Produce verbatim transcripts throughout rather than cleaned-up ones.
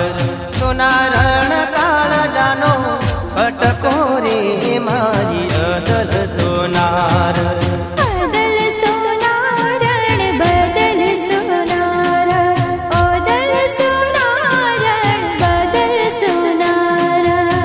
सोनारण काल जानो भटको रे मारी अदल सोनार अदल सोनारण बदल सोनार अदल सोनारण बदल सोनार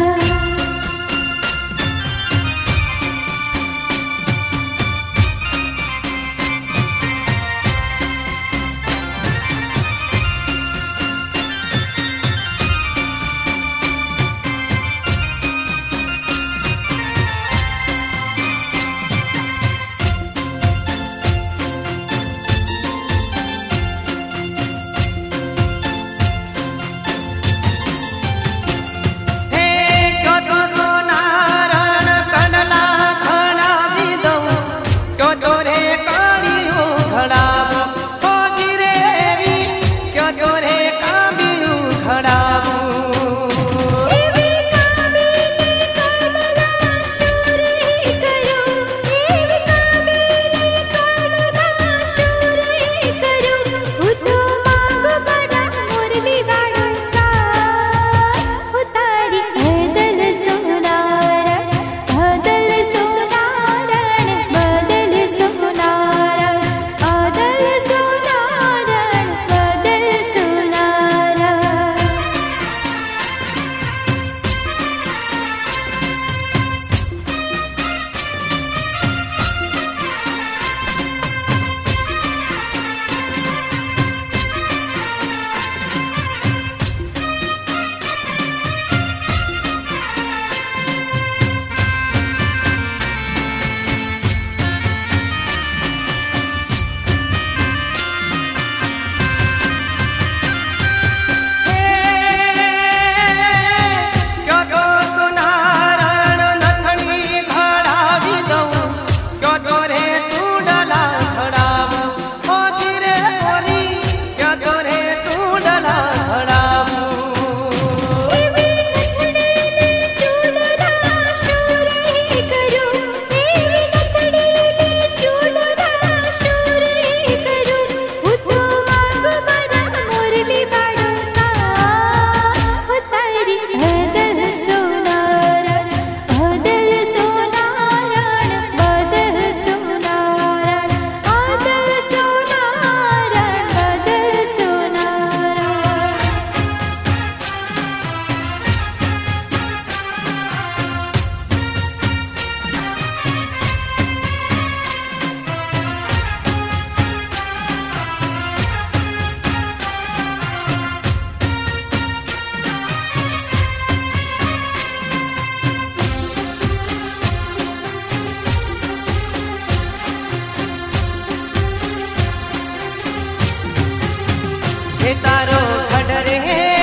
हे तारो खडरे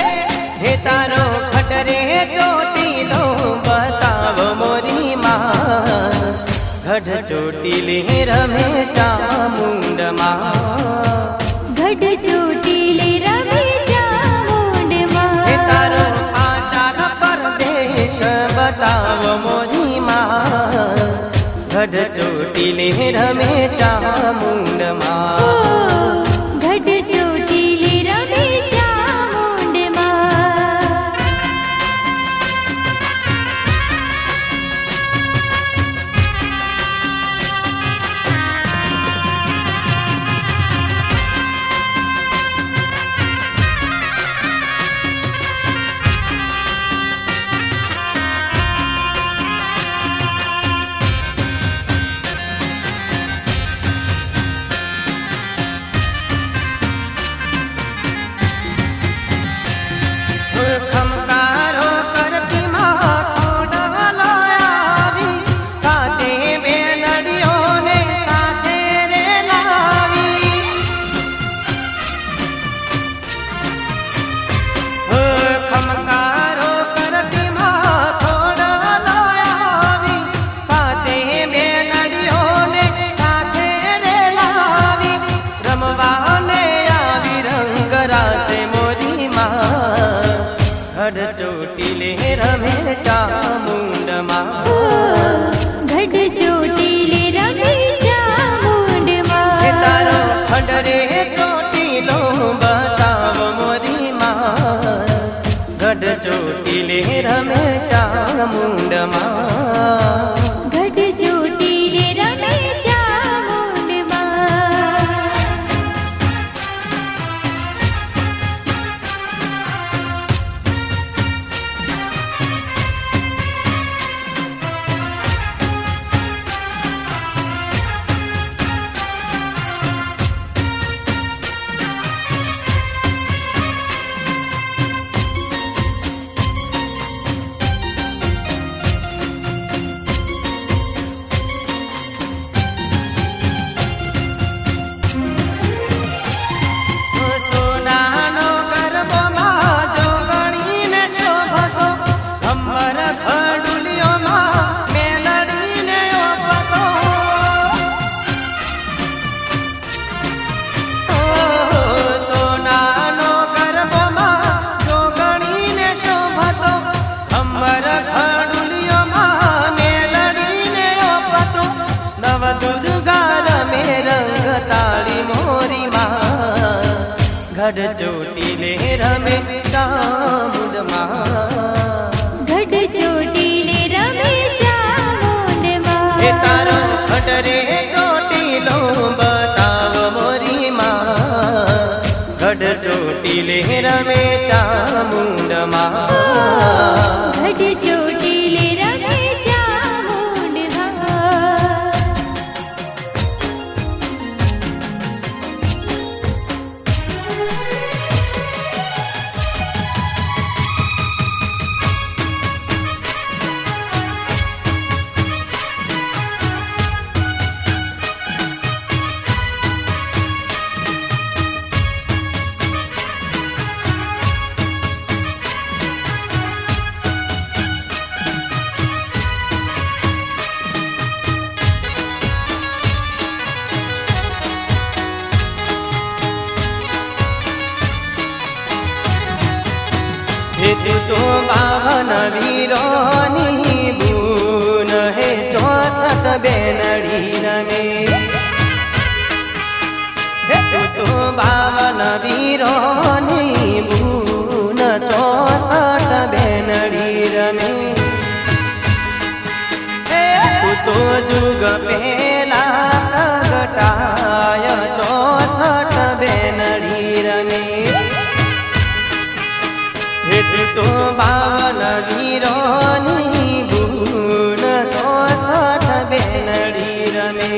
हे तारो खडरे चोटीलो बताव मोरी मां गढ़ चोटीले रमे चामुंड मां गढ़ चोटीले रमे चामुंड मां हे तारो आचार परदेश बताव मोरी मां गढ़ चोटीले रमे चामुंड मां गढ़ चोटीले रमे चामुंड मां चोटीले रमे चामुंड मां गढ़ चोटीले रमे चामुंड मां तारो खडरे चोटीलो बताव मोरी मां गढ़ ચોટીલે રમે ચામુંડમાં ગઢ ચોટીલે રમે ચામુંડમાં गढ़ ચોટીલે રમે ચામુંડમાં ગઢ ચોટીલે રમે ચામુંડમાં હે તારો ખડરે ચોટીલો બતાવ મોરી માં ગઢ ચોટીલે રમે ચામુંડમાં ગઢ ચોટીલે રમે हे तू तो बावन वीरोनी बून हे चौसठ बेनड़ी रमे हे तू तो बावन वीरोनी बून चौसठ बेनड़ी रमे तू तो जुग पेला प्रगटाय चौसठ बेनड़ी रमे तू तो बावन वीरोनी बून चौसठ बेनड़ी रमे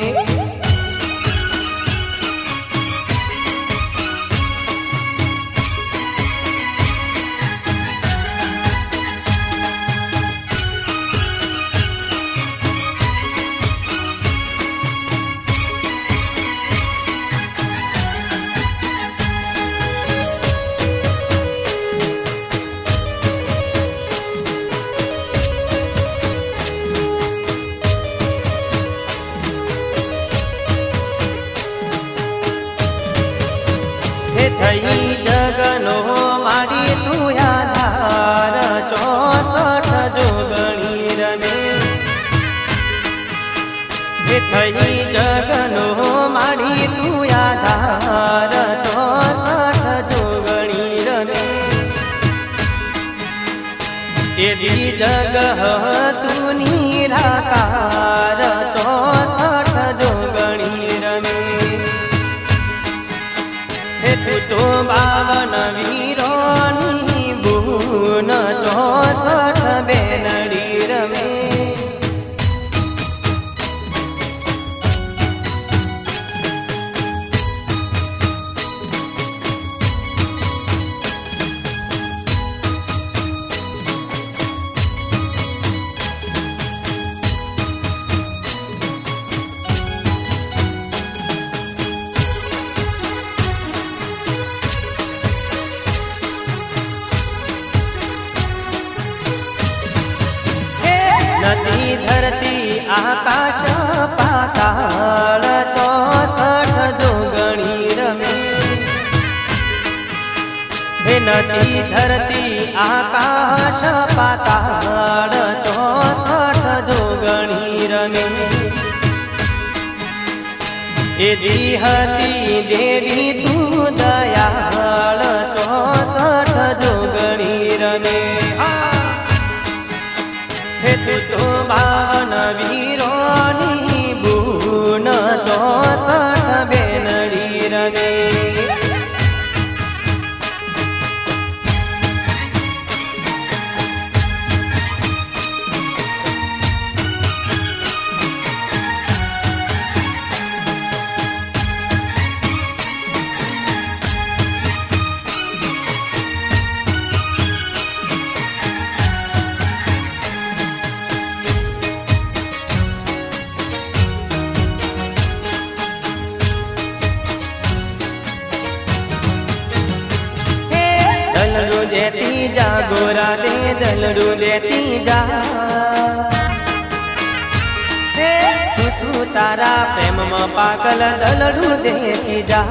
थई जगनो मारी तू आधार चौसठ जोगणी रमे थई जगनो मारी तू आधार चौसठ जोगणी रमे यदि जगह तू निराकार चौसठ जोगणी रमे तू तो बावन वीरोनी बून चौसठ बेनड़ी रमे नदी धरती आकाश पाताल चौसठ जोगणी रमे हे नदी धरती आकाश पाताल चौसठ जोगणी रमे यदि हती देवी तू दयाल चौसठ जोगणी रमे रमे हे तू तो भावन वीरोनी बून चौसठ बेनड़ी रमे दलड़ू देती जा गोरा दे दलड़ू देती जा तू तारा प्रेम में पागल दलड़ू देती जा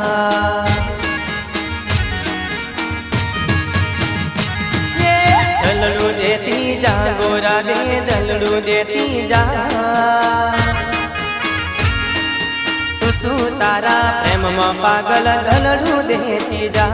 दलड़ू देती जा गोरा दे दलड़ू देती जा तू तारा प्रेम में पागल दलड़ू देती जा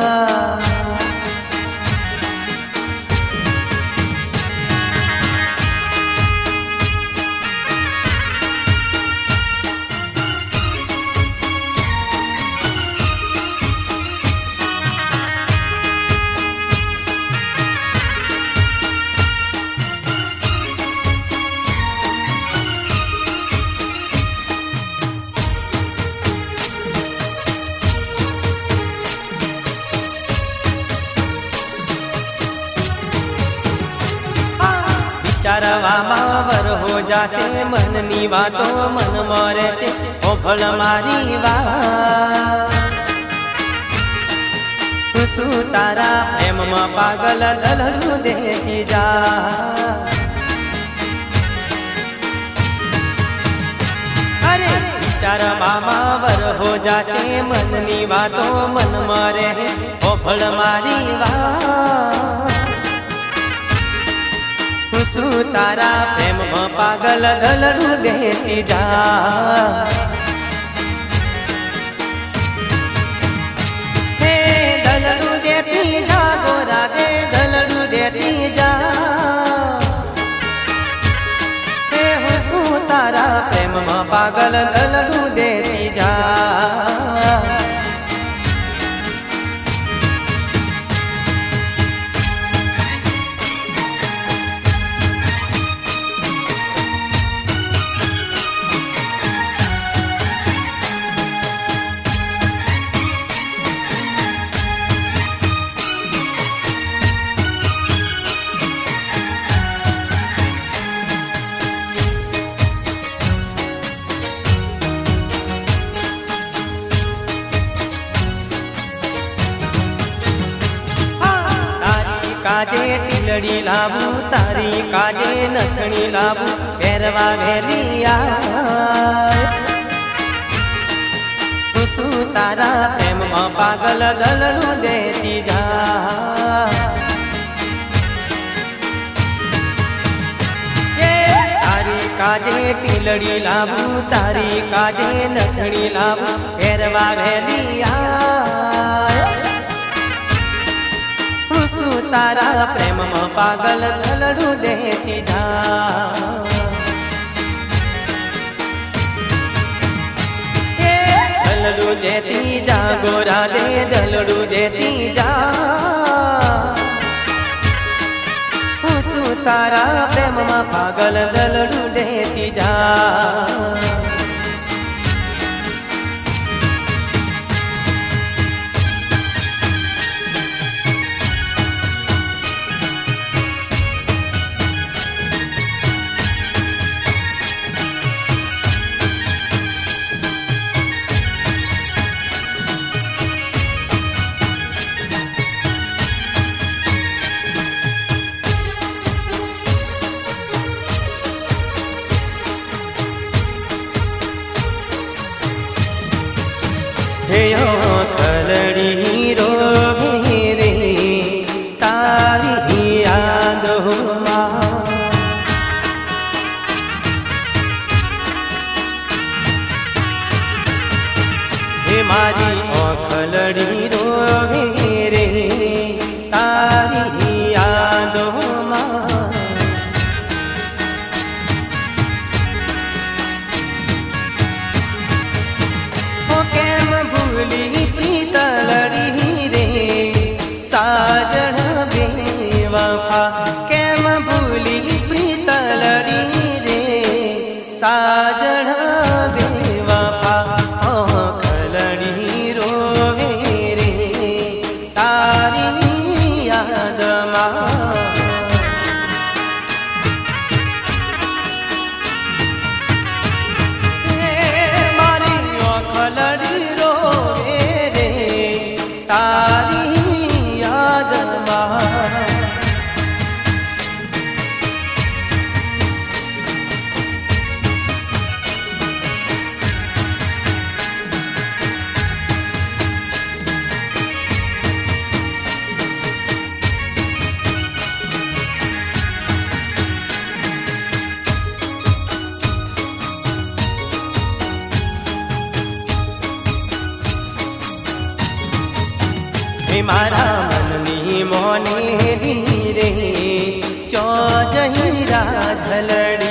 चारवामावर हो जासे मननी वातो मन मरे छे ओफल मारी वात तू तारा प्रेम में पागल दलड़ू देती जा अरे चारवामावर हो जासे मननी वातो मन मरे ओफल मारी वात तू तारा प्रेम में पागल दलड़ू देती जा हे दलड़ू देती जा गोरा दे दलड़ू देती जा हे तू तारा प्रेम में पागल दलड़ू देती जा काजे टीलड़ी लाबू तारी काजे नथनी लाबू पेरवा भेलिया तू तारा प्रेम में पागल दलड़ू देती जा तारी काजे टीलड़ी लाबू तारी काजे नथनी लाबू पेरवा भेलिया तारा प्रेम में पागल दलड़ू देती जा दलड़ू देती जा गोरा दे दलड़ू देती जा तारा प्रेम में पागल दलड़ू देती जा कलड़ी रो रे तारी याद हुआ हे मारी ओ कलड़ी रो रे तारी वफा केम भूली प्रीतलड़ी रे साजण बेवफा ओ खलड़ी रोवे रे तारी याद मारी ओ खलड़ी रोवे रे तारी याद मारा मननी मोने रे चो जही राधलड़ी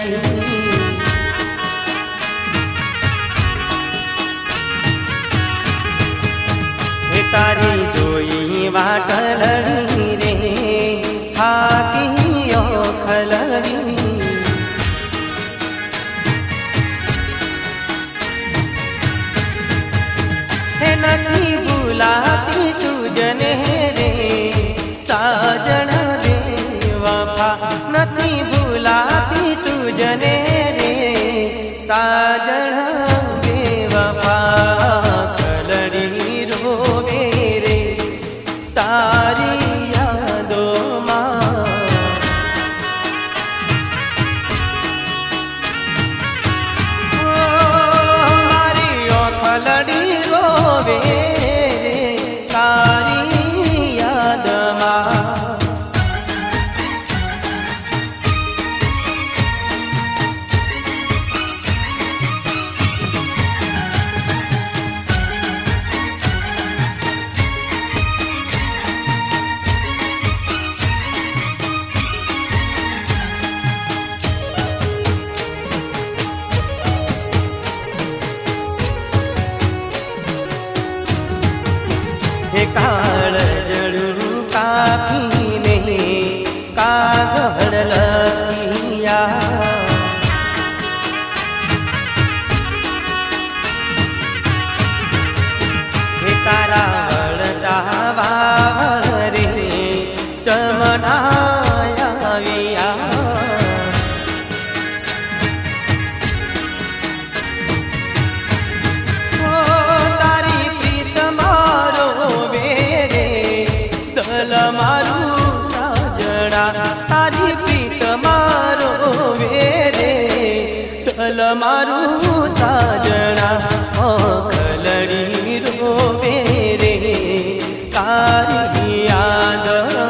तारी जोई वाटलड़ी रे थाकी ओ खलड़ी नहीं बुलाती तुझने रे साजन बेवफा नहीं बुलाती तुझने रे साजन बेवफा खलड़ी रोवे रे तारी यादों मारी ओ खलड़ी रोवे काल जड़ू काफी नहीं कागड़ लकिया तारा वड़ता वावड़ रे चमनाया विया मारू साजड़ा तारी प्रीत मारो वेरे तल मारू साजड़ा ओ खलड़ी रोवे रे तारी याद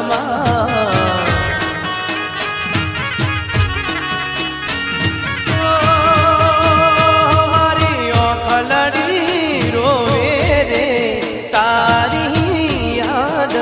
मारी ओ खलड़ी रोवे रे तारी याद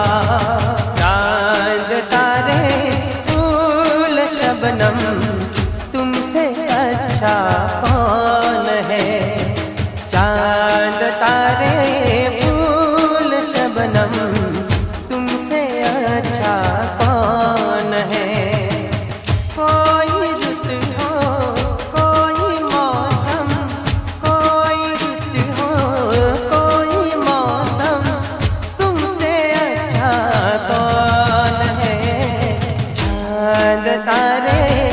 तुमसे अच्छा कौन है चांद तारे फूल शबनम तुमसे अच्छा कौन है कोई रुत हो कोई मौसम कोई रुत हो कोई मौसम तुमसे अच्छा कौन है चांद तारे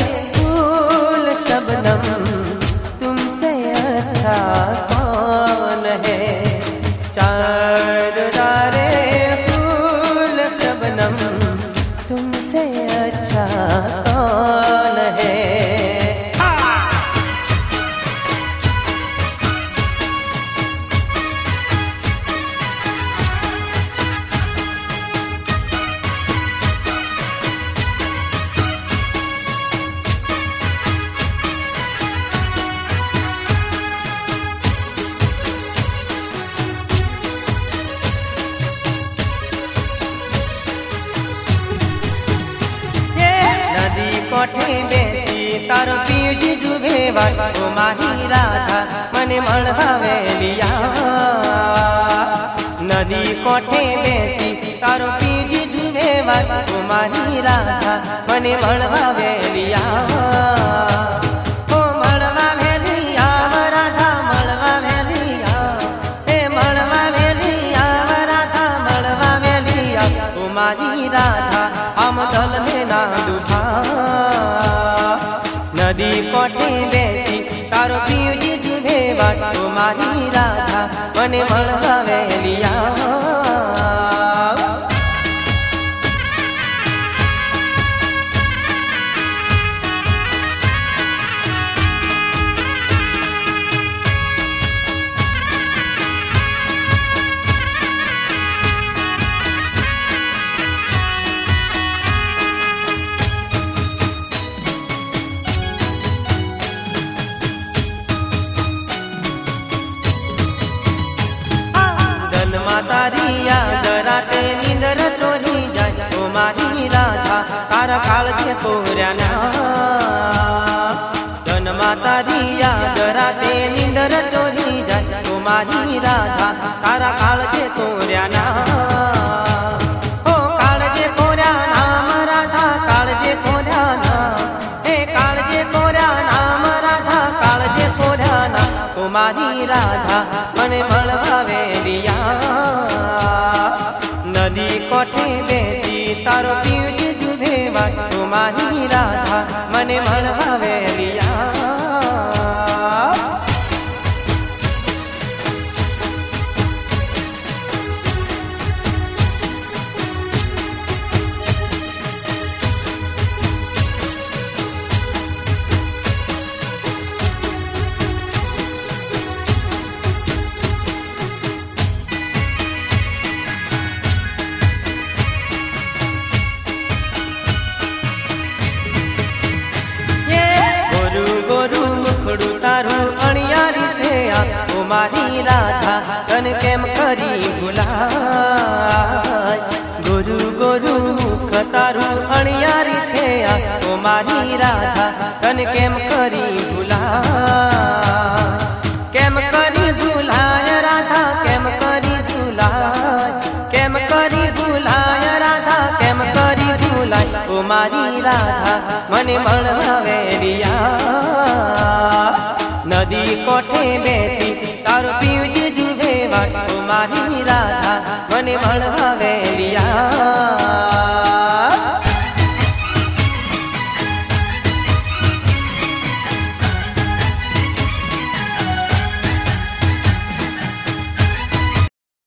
तुमसे अच्छा कौन है चांद तारे फूल शबनम तुमसे अच्छा कौन है। कोठे बेसी तारो पीज जुबे वाटो माही राधा मने मळवावे लिया नदी कोठे बेसी तारो पीज जुबे વાય ઓ મારી રાધા મને મળવા વેલી આવ ઓ મળવા વેલી આવ રાધા મળવા વેલી આવ એ મળવા વેલી આવ રાધા મળવા વેલી આવ ઓ મારી રાધા આમ દલને ના દુભા નદી કોઠે બેસી તારો પીવજી જુએ વાટ ઓ મારી રાધા મને મળવા વેલી આવ तारी याद राते नींदर चोरी जाए ओ मारी राधा तारा काळजे कोऱ्याना जन्मा तारी याद राते नींदर चोरी जाए ओ मारी राधा तारा काळजे कोऱ्याना ओ काळजे कोऱ्या नाम राधा काळजे कोऱ्या नाम हे काळजे कोऱ्या नाम राधा काळजे कोऱ्या नाम ओ मारी राधा मने મળવા વેલિયા नदी कोठे बेसी तारो पीवजी जुभे वाट ओ मारी राधा मने મળવા વેલિયા तारू अणियारी से आ ओ मारी राधा तन केम करी भुलाय गोरु गोरु मुख तारू अणियारी से आ ओ मारी राधा तन केम करी भुलाय केम करी भुलाय राधा केम करी भुलाय केम करी भुलाय राधा केम करी भुलाय ओ मारी राधा मने મળવા વેલિયા नदी कोठे बेसी तारो पीवजी जुए वाट ओ मारी राधा मने મળવા વેલિયા